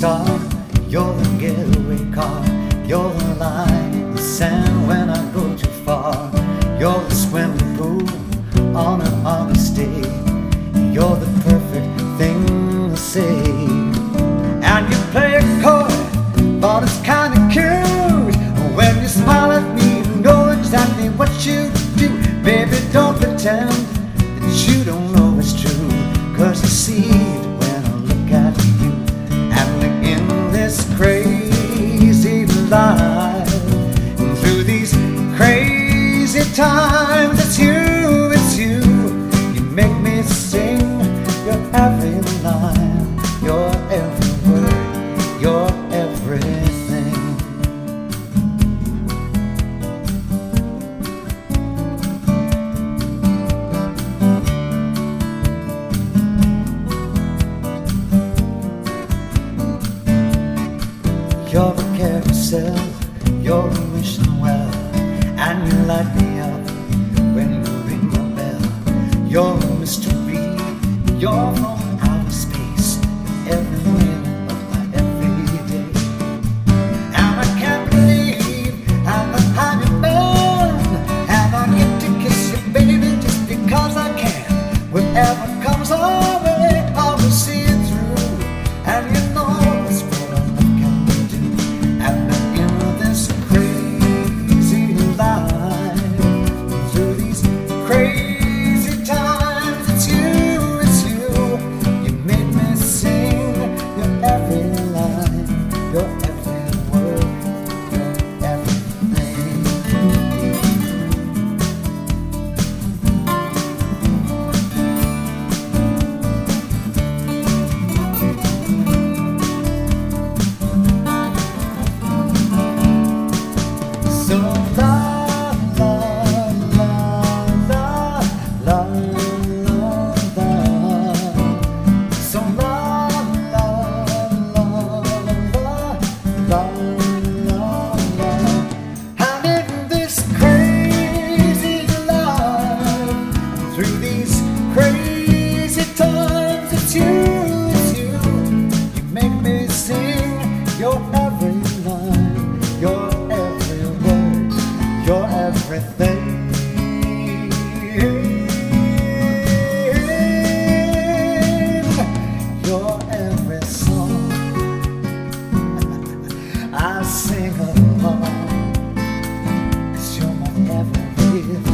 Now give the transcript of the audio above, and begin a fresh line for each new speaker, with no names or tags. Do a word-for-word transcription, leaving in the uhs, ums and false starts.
star, you're the getaway car, you're the line in the sand when I go too far. You're the swimming pool on a August day, you're the perfect thing to say. And you play a chord, but it's kinda cute when you smile at me, you know exactly what you do. Baby, don't pretend that you don't know it's true, 'cause I see it when I look at you. And in this crazy life, through these crazy times, it's you, it's you. You make me sing your every line, your every word, your everything. You're a carousel, you're a wishing well, and you light me up when you ring my bell. You're a mystery, you're from outer space, every minute of my everyday. And I can't believe I'm a honey man, and I get to kiss you, baby, just because I can. Whatever comes our way, I will see it through, and you know it's what I can do. And in this crazy life, through these crazy times, it's you, it's you. You make me sing your every line, your every word, your everything. So la la la la la la la. So la la la la la la la. And in this crazy life, through these crazy times, it's you, it's you. You make me sing your every line, your every word, your everything. Your every song I sing along, 'cause you're my everything.